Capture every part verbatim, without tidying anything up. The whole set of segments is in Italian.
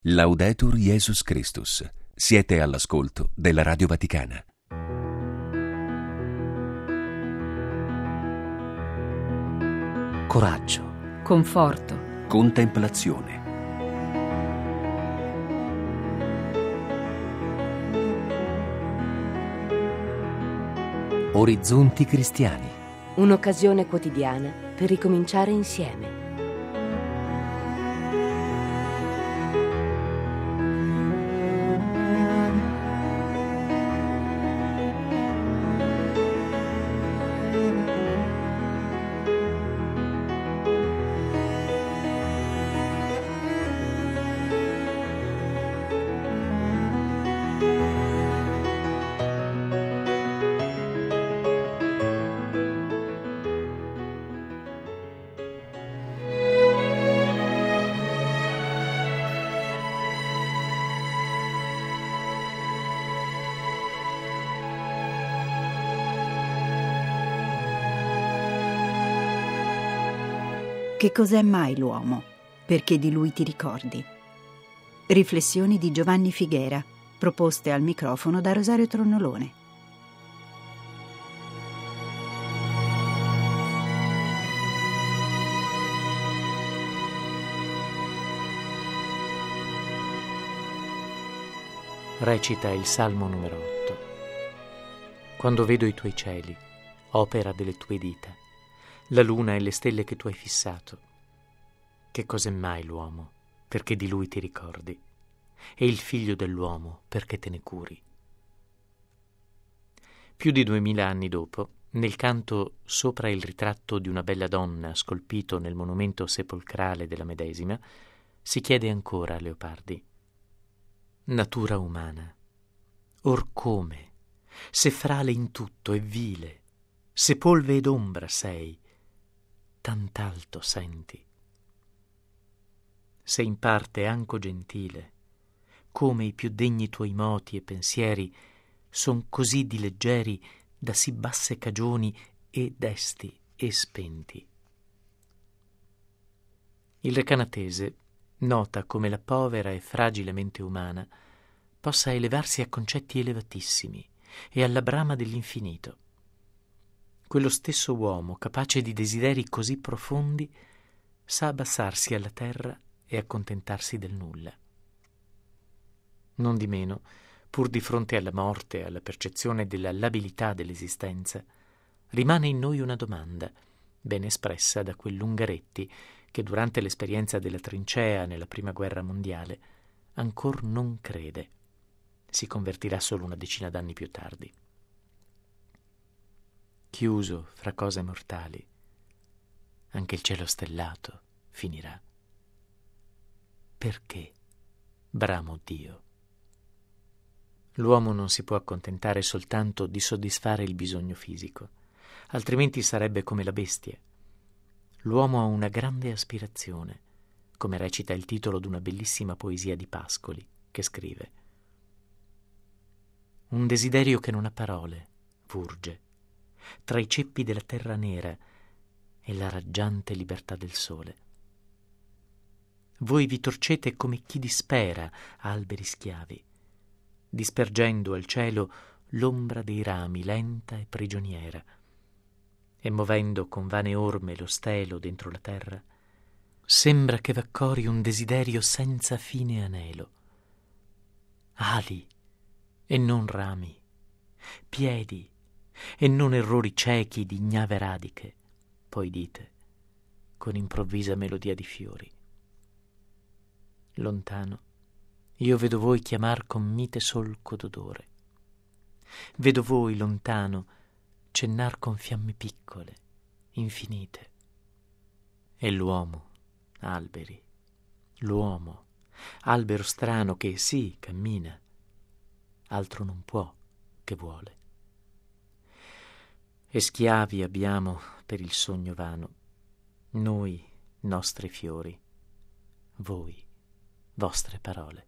Laudetur Jesus Christus. Siete all'ascolto della Radio Vaticana. Coraggio, conforto, Contemplazione. orizzonti cristiani. Un'occasione quotidiana per ricominciare insieme. Che cos'è mai l'uomo? Perché di lui ti ricordi? Riflessioni di Giovanni Figuera, proposte al microfono da Rosario Tronnolone. Recita il Salmo numero otto. Quando vedo i tuoi cieli, opera delle tue dita, la luna e le stelle che tu hai fissato. Che cos'è mai l'uomo, perché di lui ti ricordi, e il figlio dell'uomo, perché te ne curi. Più di duemila anni dopo, nel canto Sopra il ritratto di una bella donna scolpito nel monumento sepolcrale della medesima, si chiede ancora a Leopardi: natura umana, or come, se frale in tutto e vile, se polve ed ombra sei, tant'alto senti. Se in parte anco gentile, come i più degni tuoi moti e pensieri son così di leggeri da sì basse cagioni e desti e spenti. Il Recanatese nota come la povera e fragile mente umana possa elevarsi a concetti elevatissimi e alla brama dell'infinito. Quello stesso uomo, capace di desideri così profondi, sa abbassarsi alla terra e accontentarsi del nulla. Non di meno, pur di fronte alla morte e alla percezione della labilità dell'esistenza, rimane in noi una domanda, ben espressa da quell'Ungaretti che durante l'esperienza della trincea nella Prima Guerra Mondiale ancor non crede. Si convertirà solo una decina d'anni più tardi. Chiuso fra cose mortali, anche il cielo stellato finirà. Perché bramo Dio? L'uomo non si può accontentare soltanto di soddisfare il bisogno fisico, altrimenti sarebbe come la bestia. L'uomo ha una grande aspirazione, come recita il titolo d'una bellissima poesia di Pascoli, che scrive: un desiderio che non ha parole vurge tra i ceppi della terra nera e la raggiante libertà del sole. Voi vi torcete come chi dispera, alberi schiavi, dispergendo al cielo l'ombra dei rami lenta e prigioniera, e movendo con vane orme lo stelo dentro la terra, sembra che v'accori un desiderio senza fine anelo. Ali e non rami, piedi e non errori ciechi di ignave radiche, poi dite, con improvvisa melodia di fiori. Lontano, io vedo voi chiamar con mite solco d'odore. Vedo voi, lontano, cennar con fiamme piccole, infinite. E l'uomo, alberi, l'uomo, albero strano che sì, cammina, altro non può che vuole. E schiavi abbiamo per il sogno vano, noi nostri fiori, voi vostre parole.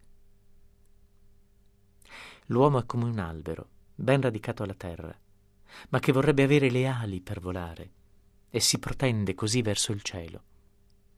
L'uomo è come un albero, ben radicato alla terra, ma che vorrebbe avere le ali per volare, e si protende così verso il cielo.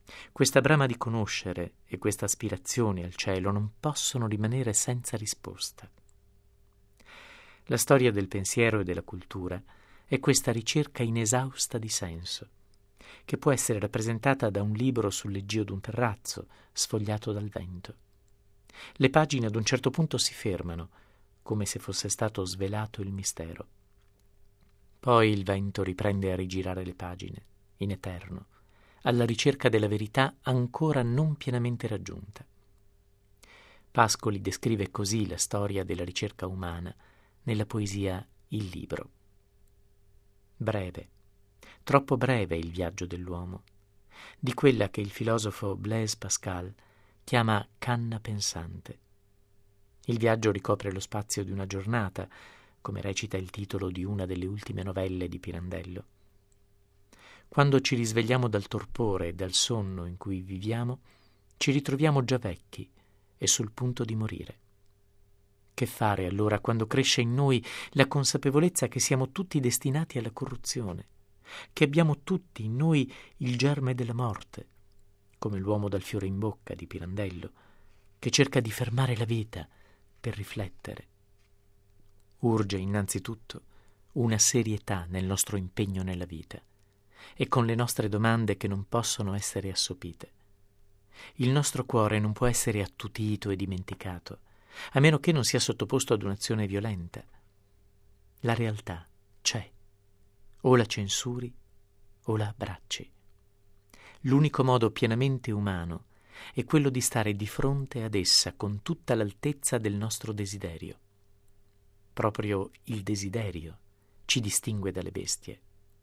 Questa brama di conoscere e questa aspirazione al cielo non possono rimanere senza risposta. La storia del pensiero e della cultura è questa ricerca inesausta di senso, che può essere rappresentata da un libro sul leggio d'un terrazzo, sfogliato dal vento. Le pagine ad un certo punto si fermano, come se fosse stato svelato il mistero. Poi il vento riprende a rigirare le pagine, in eterno, alla ricerca della verità ancora non pienamente raggiunta. Pascoli descrive così la storia della ricerca umana nella poesia Il libro. Breve, troppo breve è il viaggio dell'uomo, di quella che il filosofo Blaise Pascal chiama canna pensante. Il viaggio ricopre lo spazio di una giornata, come recita il titolo di una delle ultime novelle di Pirandello. Quando ci risvegliamo dal torpore e dal sonno in cui viviamo, ci ritroviamo già vecchi e sul punto di morire. Che fare allora quando cresce in noi la consapevolezza che siamo tutti destinati alla corruzione, che abbiamo tutti in noi il germe della morte, come l'uomo dal fiore in bocca di Pirandello, che cerca di fermare la vita per riflettere? Urge innanzitutto una serietà nel nostro impegno nella vita e con le nostre domande che non possono essere assopite. Il nostro cuore non può essere attutito e dimenticato, a meno che non sia sottoposto ad un'azione violenta. La realtà c'è, o la censuri o la abbracci. L'unico modo pienamente umano è quello di stare di fronte ad essa con tutta l'altezza del nostro desiderio. Proprio il desiderio ci distingue dalle bestie.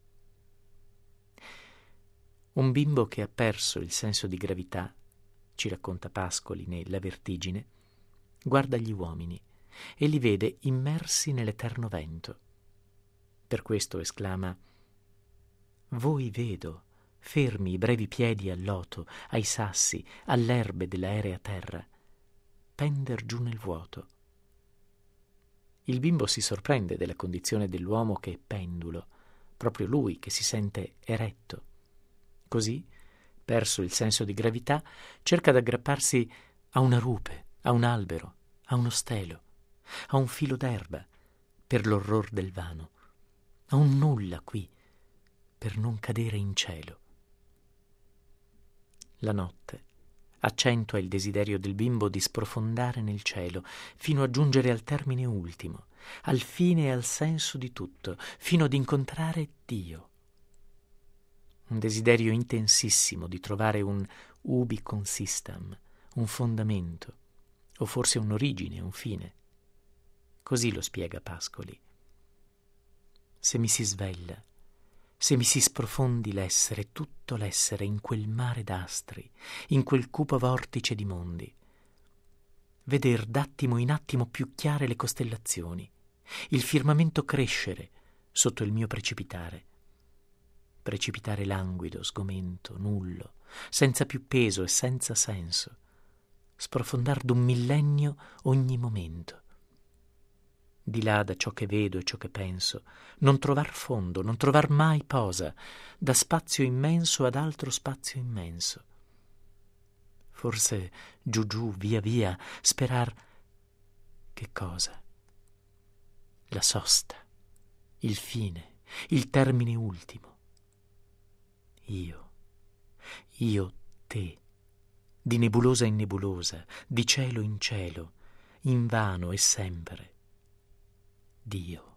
Un bimbo che ha perso il senso di gravità, ci racconta Pascoli ne La vertigine, guarda gli uomini e li vede immersi nell'eterno vento. Per questo esclama: «Voi vedo, fermi i brevi piedi al loto, ai sassi, all'erbe dell'aerea terra, pender giù nel vuoto». Il bimbo si sorprende della condizione dell'uomo che è pendulo, proprio lui che si sente eretto. Così, perso il senso di gravità, cerca d'aggrapparsi a una rupe, a un albero, a uno stelo, a un filo d'erba, per l'orror del vano, a un nulla qui, per non cadere in cielo. La notte accentua il desiderio del bimbo di sprofondare nel cielo, fino a giungere al termine ultimo, al fine e al senso di tutto, fino ad incontrare Dio. Un desiderio intensissimo di trovare un ubi consistam, un fondamento, o forse un'origine, un fine. Così lo spiega Pascoli. Se mi si sveglia, se mi si sprofondi l'essere, tutto l'essere in quel mare d'astri, in quel cupo vortice di mondi, veder d'attimo in attimo più chiare le costellazioni, il firmamento crescere sotto il mio precipitare, precipitare languido, sgomento, nullo, senza più peso e senza senso, sprofondar d'un millennio ogni momento. Di là da ciò che vedo e ciò che penso, non trovar fondo, non trovar mai posa, da spazio immenso ad altro spazio immenso. Forse giù giù, via via, sperar che cosa? La sosta, il fine, il termine ultimo. Io, io te, di nebulosa in nebulosa, di cielo in cielo, invano e sempre, Dio.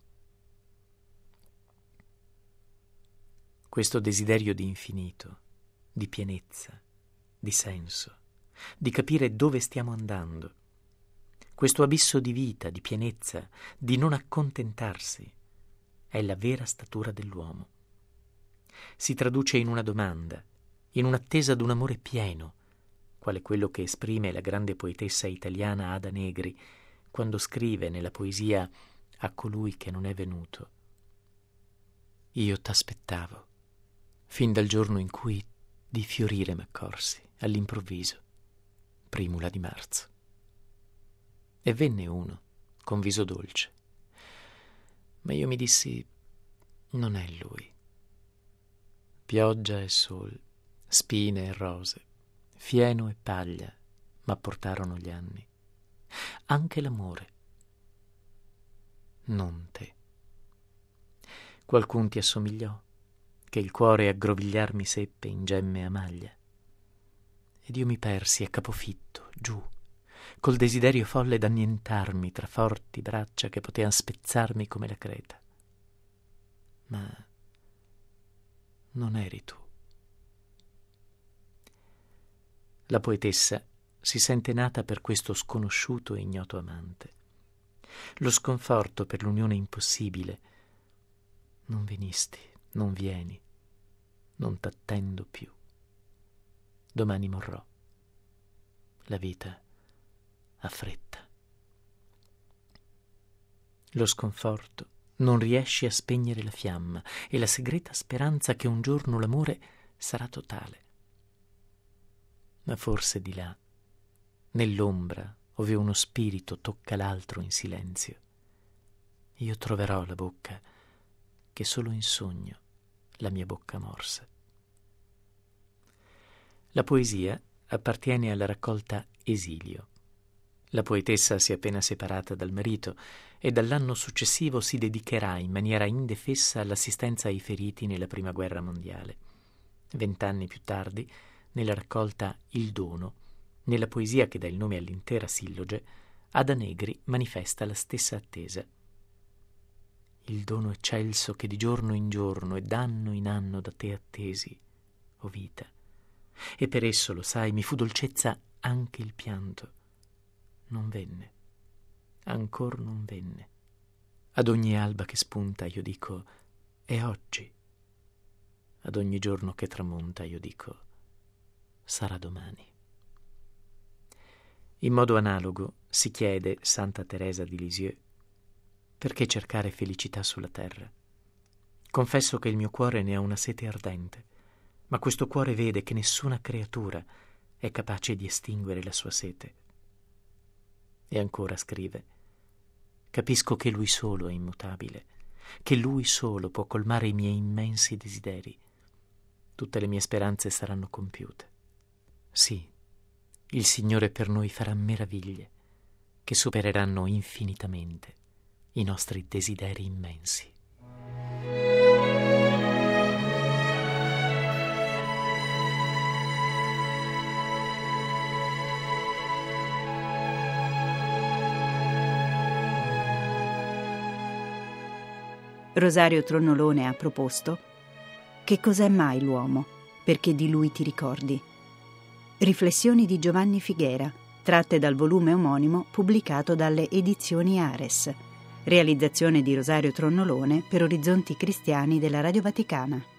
Questo desiderio di infinito, di pienezza, di senso, di capire dove stiamo andando, questo abisso di vita, di pienezza, di non accontentarsi, è la vera statura dell'uomo. Si traduce in una domanda, in un'attesa d'un amore pieno, quale quello che esprime la grande poetessa italiana Ada Negri quando scrive nella poesia A colui che non è venuto: io t'aspettavo fin dal giorno in cui di fiorire m'accorsi all'improvviso, primula di marzo. E venne uno con viso dolce, ma io mi dissi: non è lui. Pioggia e sol, spine e rose, fieno e paglia m'apportarono gli anni, anche l'amore, non te. Qualcun ti assomigliò, che il cuore aggrovigliar mi seppe in gemme a maglia, ed io mi persi a capofitto, giù, col desiderio folle d'annientarmi tra forti braccia che potean spezzarmi come la creta. Ma non eri tu. La poetessa si sente nata per questo sconosciuto e ignoto amante. Lo sconforto per l'unione impossibile. Non venisti, non vieni, non t'attendo più. Domani morrò. La vita ha fretta. Lo sconforto, non riesci a spegnere la fiamma e la segreta speranza che un giorno l'amore sarà totale. Ma forse di là, nell'ombra, ove uno spirito tocca l'altro in silenzio, io troverò la bocca che solo in sogno la mia bocca morse. La poesia appartiene alla raccolta Esilio. La poetessa si è appena separata dal marito e dall'anno successivo si dedicherà in maniera indefessa all'assistenza ai feriti nella Prima Guerra Mondiale. Vent'anni più tardi, nella raccolta Il Dono, nella poesia che dà il nome all'intera silloge, Ada Negri manifesta la stessa attesa. Il dono eccelso che di giorno in giorno e d'anno in anno da te attesi, o vita, e per esso, lo sai, mi fu dolcezza anche il pianto. Non venne, ancor non venne. Ad ogni alba che spunta io dico, è oggi. Ad ogni giorno che tramonta io dico, sarà domani. In modo analogo si chiede Santa Teresa di Lisieux: perché cercare felicità sulla terra? Confesso che il mio cuore ne ha una sete ardente, ma questo cuore vede che nessuna creatura è capace di estinguere la sua sete. E ancora scrive: capisco che lui solo è immutabile, che lui solo può colmare i miei immensi desideri. Tutte le mie speranze saranno compiute. Sì, il Signore per noi farà meraviglie che supereranno infinitamente i nostri desideri immensi. Rosario Tronnolone ha proposto Che cos'è mai l'uomo? Perché di lui ti ricordi? Riflessioni di Giovanni Figuera, tratte dal volume omonimo pubblicato dalle edizioni Ares. Realizzazione di Rosario Tronnolone per Orizzonti Cristiani della Radio Vaticana.